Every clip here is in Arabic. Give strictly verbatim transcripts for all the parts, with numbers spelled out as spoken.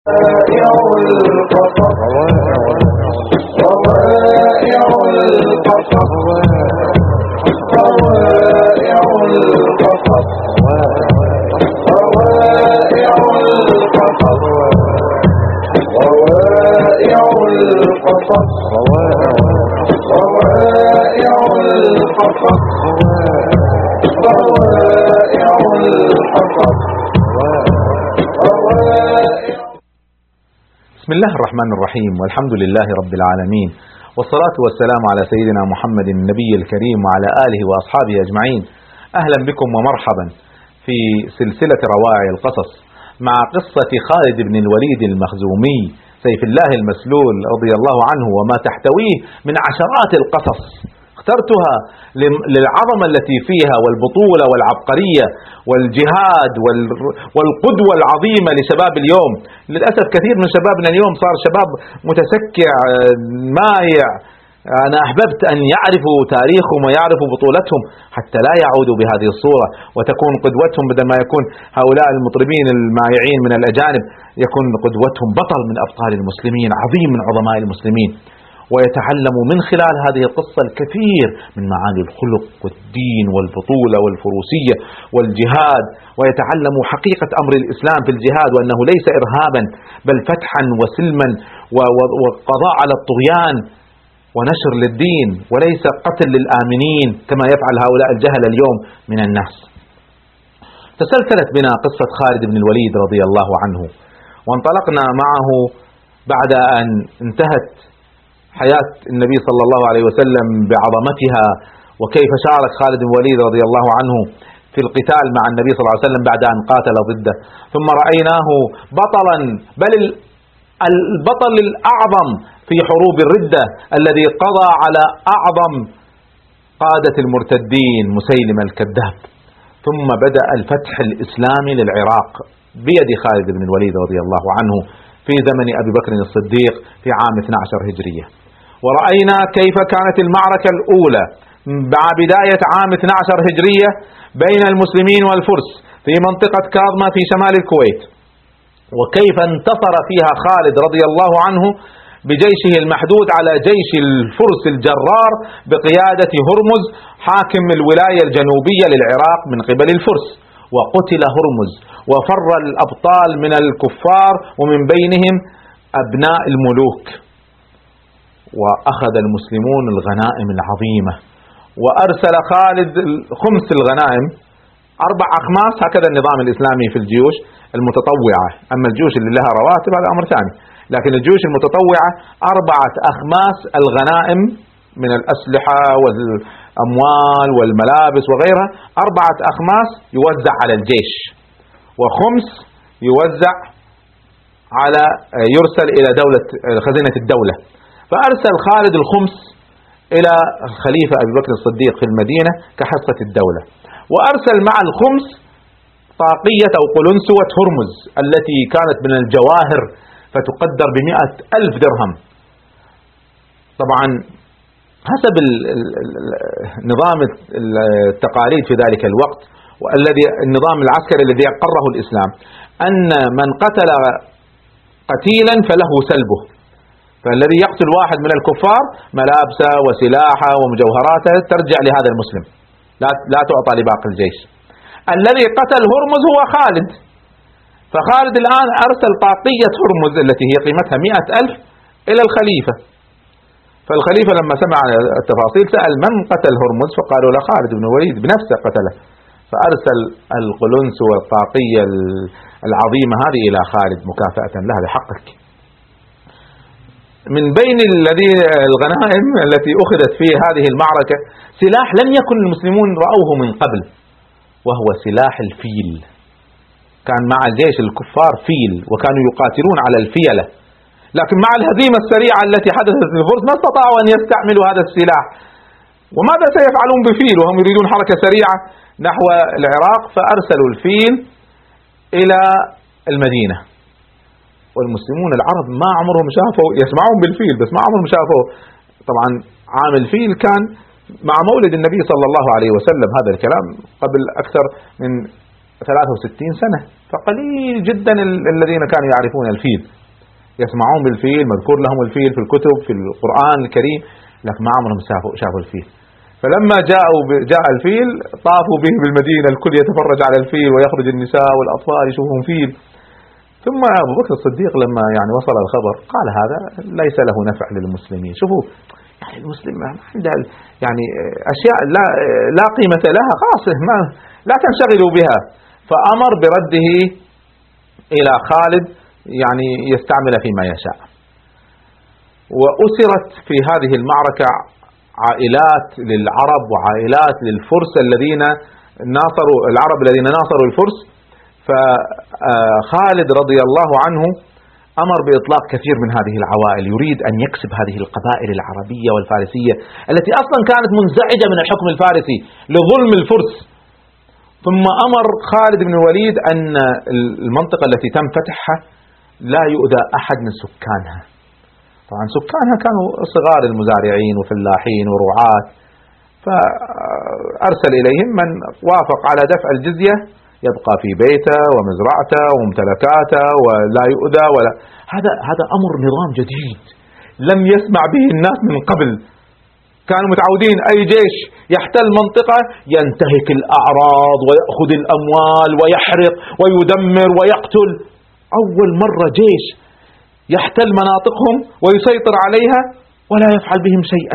روائع القصص روائع القصص روائع القصص روائع القصص روائع القصص روائع القصص روائع القصص. بسم الله الرحمن الرحيم، والحمد لله رب العالمين، والصلاة والسلام على سيدنا محمد النبي الكريم وعلى آله وأصحابه أجمعين. أهلا بكم ومرحبا في سلسلة روائع القصص مع قصة خالد بن الوليد المخزومي سيف الله المسلول رضي الله عنه، وما تحتويه من عشرات القصص. اخترتها للعظمة التي فيها والبطولة والعبقرية والجهاد والقدوة العظيمة لشباب اليوم. للأسف كثير من شبابنا اليوم صار شباب متسكع مايع. أنا أحببت أن يعرفوا تاريخهم ويعرفوا بطولتهم حتى لا يعودوا بهذه الصورة، وتكون قدوتهم بدل ما يكون هؤلاء المطربين المايعين من الأجانب، يكون قدوتهم بطل من أبطال المسلمين، عظيم من عظماء المسلمين، ويتعلم من خلال هذه القصة الكثير من معاني الخلق والدين والبطولة والفروسية والجهاد، ويتعلم حقيقة أمر الإسلام في الجهاد، وأنه ليس إرهابا بل فتحا وسلما وقضاء على الطغيان ونشر للدين، وليس قتل للآمنين كما يفعل هؤلاء الجهل اليوم من الناس. تسلسلت بنا قصة خالد بن الوليد رضي الله عنه، وانطلقنا معه بعد أن انتهت حياة النبي صلى الله عليه وسلم بعظمتها، وكيف شارك خالد بن الوليد رضي الله عنه في القتال مع النبي صلى الله عليه وسلم بعد أن قاتل ضده. ثم رأيناه بطلا، بل البطل الأعظم في حروب الردة، الذي قضى على أعظم قادة المرتدين مسيلم الكذاب. ثم بدأ الفتح الإسلامي للعراق بيد خالد بن الوليد رضي الله عنه في زمن أبي بكر الصديق في عام اثني عشر هجرية. ورأينا كيف كانت المعركة الأولى مع بداية عام اثني عشر هجرية بين المسلمين والفرس في منطقة كاظمة في شمال الكويت، وكيف انتصر فيها خالد رضي الله عنه بجيشه المحدود على جيش الفرس الجرار بقيادة هرمز حاكم الولاية الجنوبية للعراق من قبل الفرس. وقتل هرمز وفر الأبطال من الكفار، ومن بينهم أبناء الملوك. وأخذ المسلمون الغنائم العظيمة، وأرسل خالد خمس الغنائم أربع أخماس، هكذا النظام الإسلامي في الجيوش المتطوعة. أما الجيوش اللي لها رواتب هذا أمر ثاني، لكن الجيوش المتطوعة أربعة أخماس الغنائم من الأسلحة والأموال والملابس وغيرها، أربعة أخماس يوزع على الجيش، وخمس يوزع على يرسل إلى دولة خزينة الدولة. فأرسل خالد الخمس إلى الخليفة أبي بكر الصديق في المدينة كحصة الدولة، وأرسل مع الخمس طاقية أو قلنسوة هرمز التي كانت من الجواهر فتقدر بمئة ألف درهم. طبعا حسب نظام التقاليد في ذلك الوقت، والذي النظام العسكري الذي أقره الإسلام، أن من قتل قتيلا فله سلبه، فالذي يقتل واحد من الكفار ملابسه وسلاحه ومجوهراته ترجع لهذا المسلم، لا لا تعطى لباقي الجيش. الذي قتل هرمز هو خالد، فخالد الآن أرسل طاقية هرمز التي هي قيمتها مئة ألف إلى الخليفة. فالخليفة لما سمع التفاصيل سأل من قتل هرمز، فقالوا له خالد بن الوليد بنفسه قتله، فأرسل القلنس والطاقية العظيمة هذه إلى خالد مكافأة لها بحقك. من بين الذي الغنائم التي أخذت في هذه المعركة سلاح لم يكن المسلمون رأوه من قبل، وهو سلاح الفيل. كان مع الجيش الكفار فيل، وكانوا يقاتلون على الفيلة، لكن مع الهزيمة السريعة التي حدثت للفرس ما استطاعوا أن يستعملوا هذا السلاح. وماذا سيفعلون بفيل وهم يريدون حركة سريعة نحو العراق؟ فأرسلوا الفيل إلى المدينة، والمسلمون العرب ما عمرهم شافوا، يسمعون بالفيل بس ما عمرهم شافوا. طبعا عام الفيل كان مع مولد النبي صلى الله عليه وسلم، هذا الكلام قبل أكثر من ثلاثة وستين سنة، فقليل جدا الذين كانوا يعرفون الفيل، يسمعون بالفيل، مذكور لهم الفيل في الكتب في القرآن الكريم، لكن ما عمرهم شافوا الفيل. فلما جاءوا جاء الفيل طافوا به بالمدينة، الكل يتفرج على الفيل ويخرج النساء والأطفال يشوفون فيل. ثم أبو بكر الصديق لما يعني وصل الخبر قال هذا ليس له نفع للمسلمين. شوفوا يعني المسلم عنده يعني أشياء لا لا قيمة لها، خلاص ما لا تنشغلوا بها. فأمر برده إلى خالد يعني يستعمل فيما يشاء. وأسرت في هذه المعركة عائلات للعرب وعائلات للفرس الذين ناصروا العرب الذين ناصروا الفرس. فخالد رضي الله عنه أمر بإطلاق كثير من هذه العوائل، يريد أن يكسب هذه القبائل العربية والفارسية التي أصلا كانت منزعجة من الحكم الفارسي لظلم الفرس. ثم أمر خالد بن الوليد أن المنطقة التي تم فتحها لا يؤذى أحد من سكانها. طبعا سكانها كانوا صغار المزارعين وفلاحين ورعاة، فأرسل إليهم من وافق على دفع الجزية يبقى في بيته ومزرعته وممتلكاته ولا يؤذى ولا. هذا هذا أمر نظام جديد لم يسمع به الناس من قبل. كانوا متعودين أي جيش يحتل منطقة ينتهك الأعراض ويأخذ الأموال ويحرق ويدمر ويقتل. أول مرة جيش يحتل مناطقهم ويسيطر عليها ولا يفعل بهم شيئا،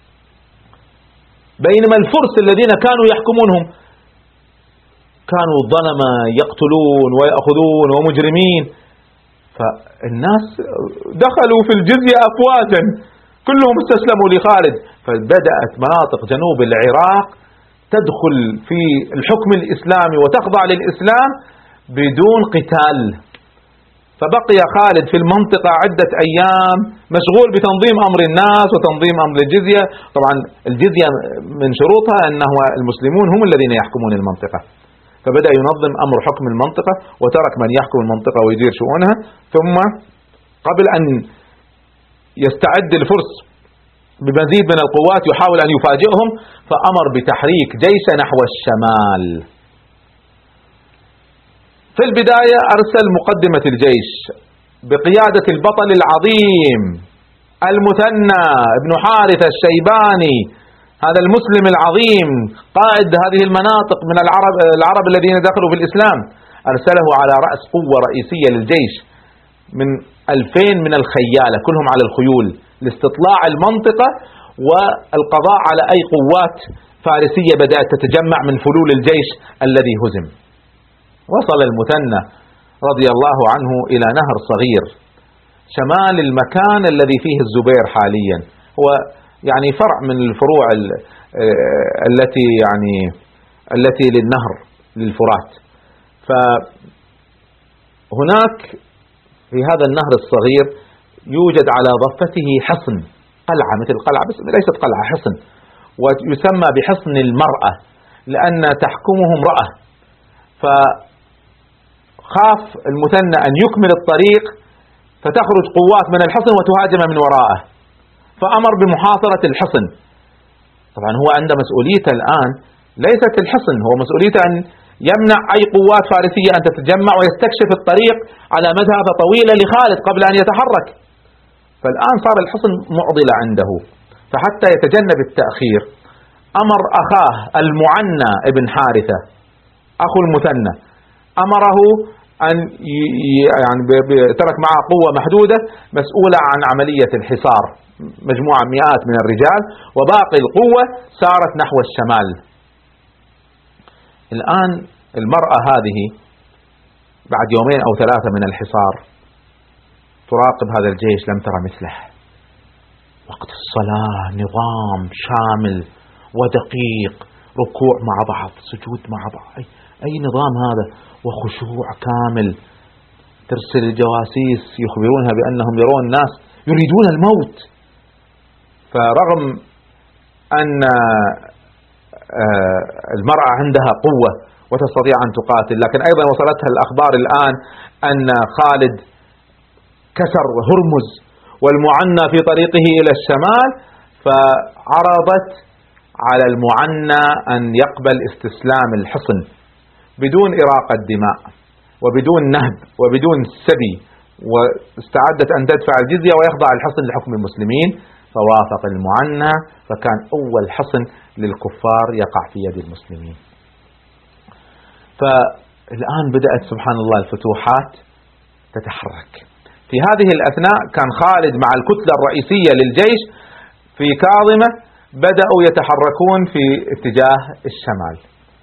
بينما الفرس الذين كانوا يحكمونهم كانوا ظلمة يقتلون ويأخذون ومجرمين. فالناس دخلوا في الجزية أفواجا كلهم استسلموا لخالد، فبدأت مناطق جنوب العراق تدخل في الحكم الإسلامي وتخضع للإسلام بدون قتال. فبقي خالد في المنطقة عدة أيام مشغول بتنظيم أمر الناس وتنظيم أمر الجزية. طبعا الجزية من شروطها أنه المسلمون هم الذين يحكمون المنطقة، فبدأ ينظم أمر حكم المنطقة وترك من يحكم المنطقة ويدير شؤونها. ثم قبل أن يستعد الفرس بمزيد من القوات يحاول أن يفاجئهم، فأمر بتحريك جيش نحو الشمال. في البداية أرسل مقدمة الجيش بقيادة البطل العظيم المثنى ابن حارثة الشيباني، هذا المسلم العظيم قائد هذه المناطق من العرب, العرب الذين دخلوا في الإسلام. أرسله على رأس قوة رئيسية للجيش من ألفين من الخيالة كلهم على الخيول لاستطلاع المنطقة والقضاء على أي قوات فارسية بدأت تتجمع من فلول الجيش الذي هزم. وصل المثنى رضي الله عنه إلى نهر صغير شمال المكان الذي فيه الزبير حاليا، هو يعني فرع من الفروع التي يعني التي للنهر للفرات. فهناك في هذا النهر الصغير يوجد على ضفته حصن، قلعة مثل قلعة بس ليست قلعة، حصن، ويسمى بحصن المرأة لأن تحكمه امرأة. فخاف المثنى أن يكمل الطريق فتخرج قوات من الحصن وتهاجم من وراءه، فأمر بمحاصرة الحصن. طبعا هو عنده مسؤوليته الآن ليست الحصن، هو مسؤوليته أن يمنع أي قوات فارسية أن تتجمع ويستكشف الطريق على مذهبة طويلة لخالد قبل أن يتحرك. فالآن صار الحصن معضلة عنده، فحتى يتجنب التأخير أمر أخاه المعنى ابن حارثة أخو المثنى، أمره أن يعني ترك معه قوة محدودة مسؤولة عن عملية الحصار، مجموعة مئات من الرجال، وباقي القوة سارت نحو الشمال. الآن المرأة هذه بعد يومين أو ثلاثة من الحصار تراقب هذا الجيش لم ترى مثله. وقت الصلاة نظام شامل ودقيق، ركوع مع بعض، سجود مع بعض، أي, أي نظام هذا، وخشوع كامل. ترسل الجواسيس يخبرونها بأنهم يرون ناس يريدون الموت. فرغم أن المرأة عندها قوة وتستطيع أن تقاتل، لكن أيضا وصلتها الأخبار الآن أن خالد كسر هرمز والمعنى في طريقه إلى الشمال، فعرضت على المعنى أن يقبل استسلام الحصن. بدون إراقة دماء وبدون نهب وبدون سبي، واستعدت أن تدفع الجزية ويخضع الحصن لحكم المسلمين، فوافق المعنى، فكان أول حصن للكفار يقع في يد المسلمين. فالآن بدأت سبحان الله الفتوحات تتحرك. في هذه الأثناء كان خالد مع الكتلة الرئيسية للجيش في كاظمة بدأوا يتحركون في اتجاه الشمال،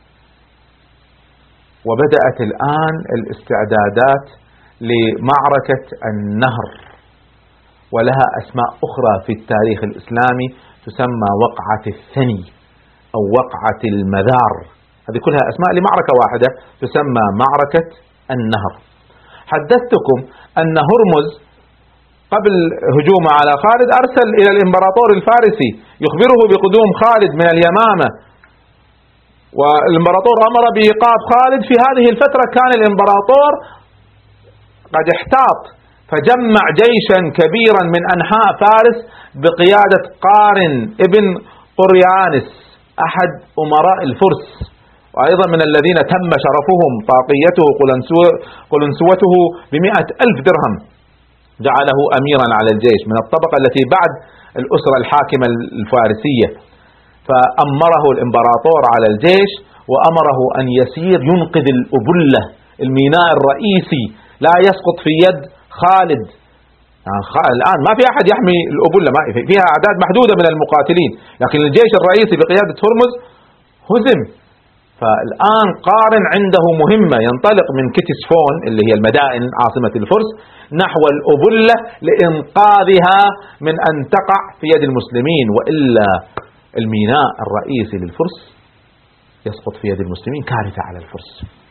وبدأت الآن الاستعدادات لمعركة النهر، ولها أسماء أخرى في التاريخ الإسلامي تسمى وقعة الثني أو وقعة المذار. هذه كلها أسماء لمعركة واحدة تسمى معركة النهر. حدثتكم أن هرمز قبل هجومه على خالد أرسل إلى الإمبراطور الفارسي يخبره بقدوم خالد من اليمامة، والإمبراطور أمر بإيقاف خالد. في هذه الفترة كان الإمبراطور قد احتاط، فجمع جيشا كبيرا من أنحاء فارس بقيادة قارن ابن قريانس أحد أمراء الفرس، وأيضا من الذين تم شرفهم طاقيته قلنسوته بمئة ألف درهم، جعله أميرا على الجيش من الطبقة التي بعد الأسرة الحاكمة الفارسية. فأمره الإمبراطور على الجيش وأمره أن يسير ينقذ الأبلة، الميناء الرئيسي لا يسقط في يد خالد. يعني الآن ما في أحد يحمي الأبلة، ما فيها أعداد محدودة من المقاتلين، لكن الجيش الرئيسي بقيادة هرمز هزم. فالآن قارن عنده مهمة، ينطلق من كتسفون اللي هي المدائن عاصمة الفرس نحو الأبلة لإنقاذها من أن تقع في يد المسلمين، وإلا الميناء الرئيسي للفرس يسقط في يد المسلمين، كارثة على الفرس.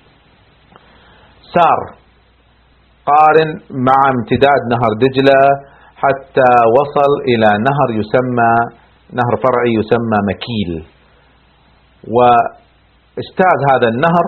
سار قارن مع امتداد نهر دجلة حتى وصل إلى نهر يسمى نهر فرعي يسمى مكيل، واجتاز هذا النهر،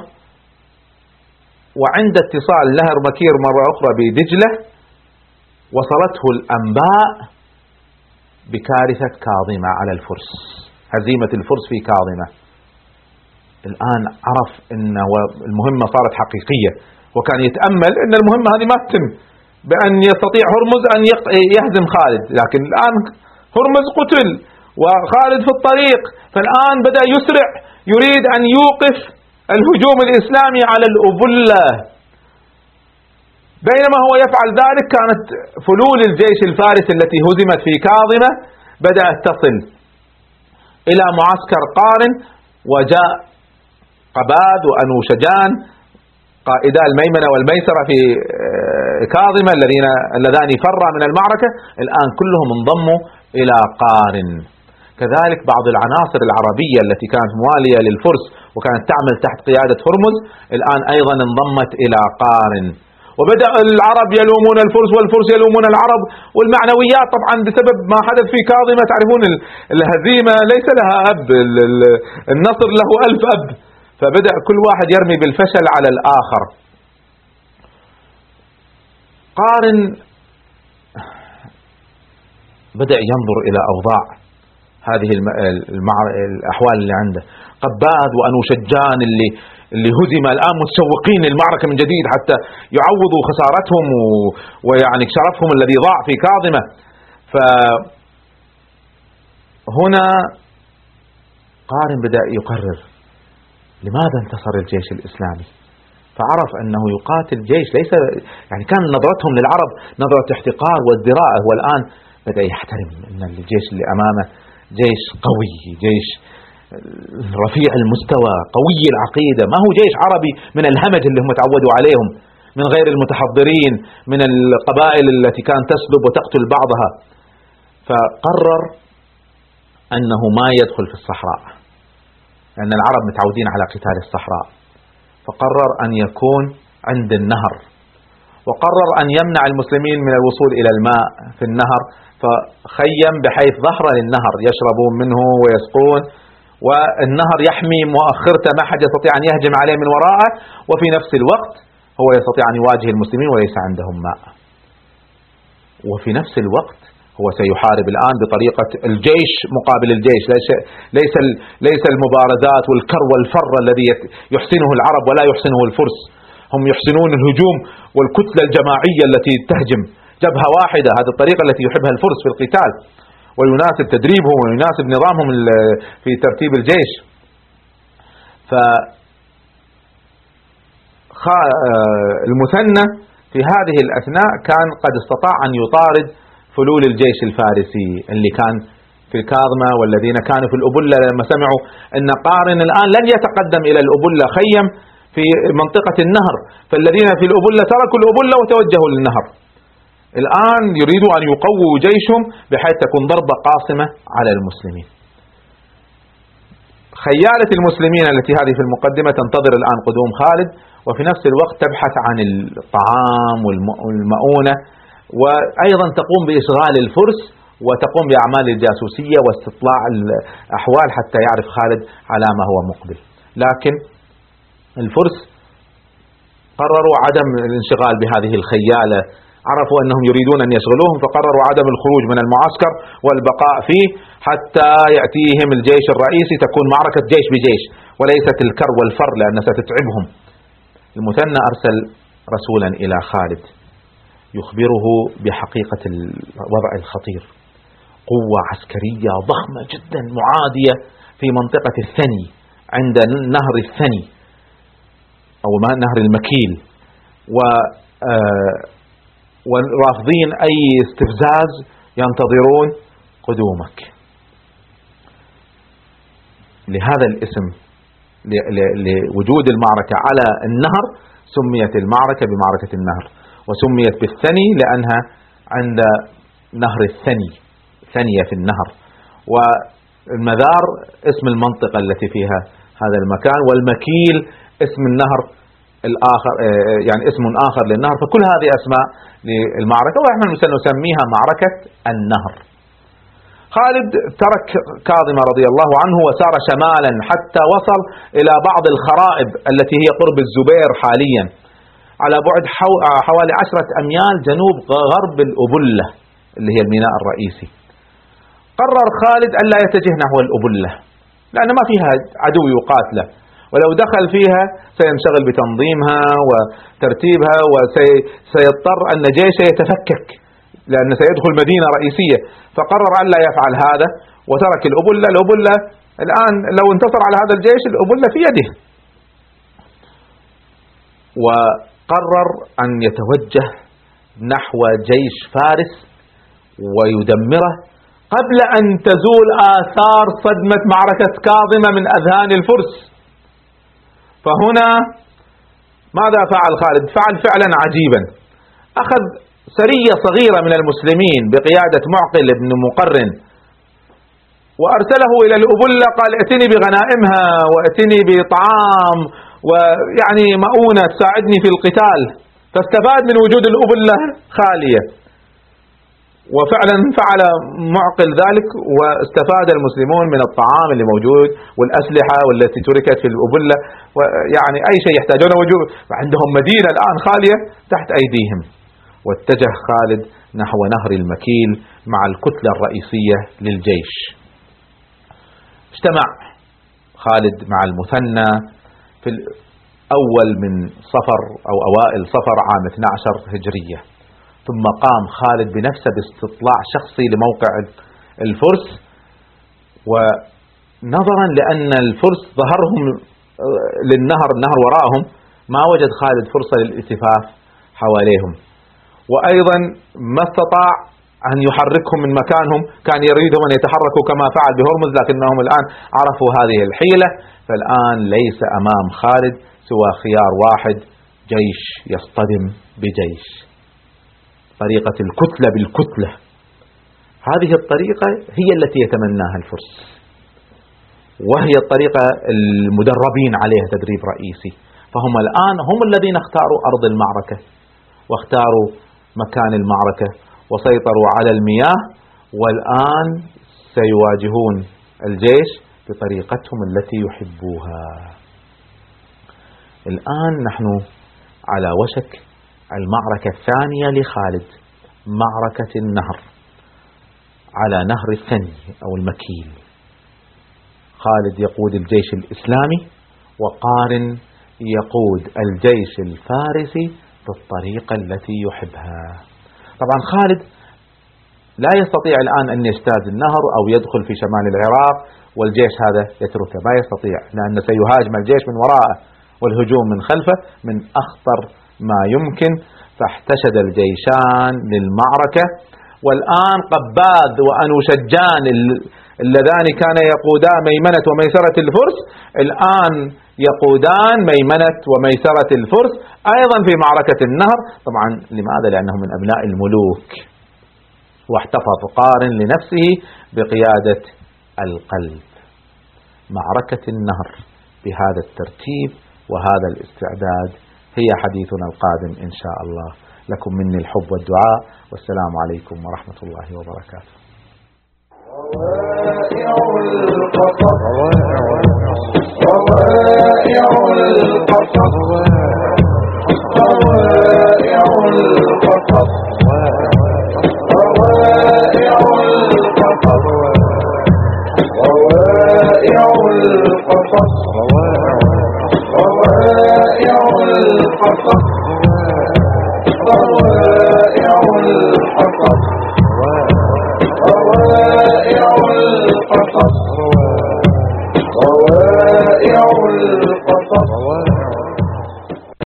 وعند اتصال نهر مكير مرة أخرى بدجلة وصلته الأنباء بكارثة كاظمة على الفرس، هزيمة الفرس في كاظمة. الآن عرف أن المهمة صارت حقيقية، وكان يتأمل أن المهمة هذه ما تتم بأن يستطيع هرمز أن يهزم خالد، لكن الآن هرمز قتل وخالد في الطريق، فالآن بدأ يسرع، يريد أن يوقف الهجوم الإسلامي على الأبلة. بينما هو يفعل ذلك كانت فلول الجيش الفارسي التي هزمت في كاظمة بدأت تصل إلى معسكر قارن، وجاء قباد وأنوشجان قائدا الميمنة والميسرة في كاظمة الذين اللذان فرا من المعركة، الآن كلهم انضموا إلى قارن. كذلك بعض العناصر العربية التي كانت موالية للفرس وكانت تعمل تحت قيادة هرمز الآن أيضا انضمت إلى قارن، وبدأ العرب يلومون الفرس والفرس يلومون العرب، والمعنويات طبعا بسبب ما حدث في كاظمة. تعرفون الهزيمة ليس لها أب، النصر له ألف أب، فبدأ كل واحد يرمي بالفشل على الآخر. قارن بدأ ينظر إلى أوضاع هذه الأحوال اللي عنده. قباد وأنوشجان اللي اللي هزم الآن متشوقين للمعركة من جديد حتى يعوضوا خسارتهم ويعني شرفهم الذي ضاع في كاظمة. فهنا قارن بدأ يقرر لماذا انتصر الجيش الإسلامي، فعرف أنه يقاتل جيش ليس يعني كان نظرتهم للعرب نظرة احتقار وازدراء، والآن بدأ يحترم أن الجيش اللي أمامه جيش قوي، جيش رفيع المستوى، قوي العقيدة، ما هو جيش عربي من الهمج اللي هم تعودوا عليهم، من غير المتحضرين، من القبائل التي كانت تسلب وتقتل بعضها. فقرر أنه ما يدخل في الصحراء، لأن العرب متعودين على قتال الصحراء، فقرر أن يكون عند النهر، وقرر أن يمنع المسلمين من الوصول إلى الماء في النهر، فخيم بحيث ظهر للنهر يشربون منه ويسقون، والنهر يحمي مؤخرته ما حد يستطيع أن يهجم عليه من وراءه، وفي نفس الوقت هو يستطيع أن يواجه المسلمين وليس عندهم ماء. وفي نفس الوقت هو سيحارب الآن بطريقة الجيش مقابل الجيش، ليس ليس ليس المبارزات والكر والفر الذي يحسنه العرب ولا يحسنه الفرس. هم يحسنون الهجوم والكتلة الجماعية التي تهجم جبهة واحدة، هذه الطريقة التي يحبها الفرس في القتال، ويناسب تدريبهم ويناسب نظامهم في ترتيب الجيش. ف المثنى في هذه الأثناء كان قد استطاع أن يطارد فلول الجيش الفارسي اللي كان في الكاظمة والذين كانوا في الأبلة، لما سمعوا أن قارن الآن لن يتقدم إلى الأبلة، خيم في منطقة النهر، فالذين في الأبلة تركوا الأبلة وتوجهوا للنهر. الآن يريدوا أن يقووا جيشهم بحيث تكون ضربة قاصمة على المسلمين. خيالة المسلمين التي هذه في المقدمة تنتظر الآن قدوم خالد، وفي نفس الوقت تبحث عن الطعام والمؤونة، وأيضا تقوم بإشغال الفرس وتقوم بأعمال الجاسوسية واستطلاع الأحوال حتى يعرف خالد على ما هو مقبل. لكن الفرس قرروا عدم الانشغال بهذه الخيالة، عرفوا أنهم يريدون أن يشغلوهم، فقرروا عدم الخروج من المعسكر والبقاء فيه حتى يأتيهم الجيش الرئيسي، تكون معركة جيش بجيش وليست الكر والفر لأنها ستتعبهم. المثنى أرسل رسولا إلى خالد يخبره بحقيقة الوضع الخطير. قوة عسكرية ضخمة جدا معادية في منطقة الثني عند نهر الثني أو نهر المكيل، و ورافضين أي استفزاز، ينتظرون قدومك. لهذا الاسم، لوجود المعركة على النهر، سميت المعركة بمعركة النهر، وسميت بالثني لأنها عند نهر الثني، ثنية في النهر. والمذار اسم المنطقة التي فيها هذا المكان، والمكيل اسم النهر الآخر، يعني اسم آخر للنهر. فكل هذه أسماء للمعركة، ونحن سنسميها معركة النهر. خالد ترك كاظمة رضي الله عنه وسار شمالا حتى وصل إلى بعض الخرائب التي هي قرب الزبير حاليا، على بعد حوالي عشرة أميال جنوب غرب الأبلة اللي هي الميناء الرئيسي. قرر خالد ألا يتجه نحو الأبلة لأن ما فيها عدو يقاتله، ولو دخل فيها سينشغل بتنظيمها وترتيبها، وسيضطر أن جيشه يتفكك لأن سيدخل مدينة رئيسية. فقرر أن لا يفعل هذا وترك الأبلة. الأبلة الآن لو انتصر على هذا الجيش الأبلة في يده. وقرر أن يتوجه نحو جيش فارس ويدمره قبل أن تزول آثار صدمة معركة كاظمة من أذهان الفرس. فهنا ماذا فعل خالد؟ فعل فعلا عجيبا. أخذ سرية صغيرة من المسلمين بقيادة معقل بن مقرن وأرسله إلى الأبلة، قال ائتني بغنائمها وائتني بطعام ويعني مؤونة تساعدني في القتال. فاستفاد من وجود الأبلة خالية، وفعلا فعل معقل ذلك، واستفاد المسلمون من الطعام اللي موجود والأسلحة والتي تركت في الأبلة، ويعني أي شيء يحتاجون وجود. عندهم مدينة الآن خالية تحت أيديهم. واتجه خالد نحو نهر المكيل مع الكتلة الرئيسية للجيش. اجتمع خالد مع المثنى في الأول من صفر أو أوائل صفر عام اثني عشر هجرية، ثم قام خالد بنفسه باستطلاع شخصي لموقع الفرس، ونظرا لأن الفرس ظهرهم للنهر، النهر وراءهم، ما وجد خالد فرصة للالتفاف حواليهم، وأيضا ما استطاع أن يحركهم من مكانهم. كان يريدهم أن يتحركوا كما فعل بهرمز، لكنهم الآن عرفوا هذه الحيلة. فالآن ليس أمام خالد سوى خيار واحد: جيش يصطدم بجيش. طريقة الكتلة بالكتلة، هذه الطريقة هي التي يتمناها الفرس، وهي الطريقة المدربين عليها تدريب رئيسي. فهم الآن هم الذين اختاروا أرض المعركة واختاروا مكان المعركة وسيطروا على المياه، والآن سيواجهون الجيش بطريقتهم التي يحبوها. الآن نحن على وشك المعركة الثانية لخالد، معركة النهر. على نهر الثني أو المكيل. خالد يقود الجيش الإسلامي، وقارن يقود الجيش الفارسي بالطريقة التي يحبها. طبعا خالد لا يستطيع الآن أن يجتاز النهر أو يدخل في شمال العراق والجيش هذا يتركه، ما يستطيع، لأن سيهاجم الجيش من وراءه والهجوم من خلفه من أخطر ما يمكن. فاحتشد الجيشان للمعركة، والآن قباذ وأنوشجان اللذان كان يقودا ميمنة وميسرة الفرس الآن يقودان ميمنة وميسرة الفرس أيضا في معركة النهر. طبعا لماذا؟ لأنه من أبناء الملوك، واحتفظ قارن لنفسه بقيادة القلب. معركة النهر بهذا الترتيب وهذا الاستعداد هي حديثنا القادم إن شاء الله. لكم مني الحب والدعاء، والسلام عليكم ورحمة الله وبركاته. روائع القصص روائع القصص روائع القصص روائع القصص روائع القصص روائع القصص روائع القصص روائع القصص روائع القصص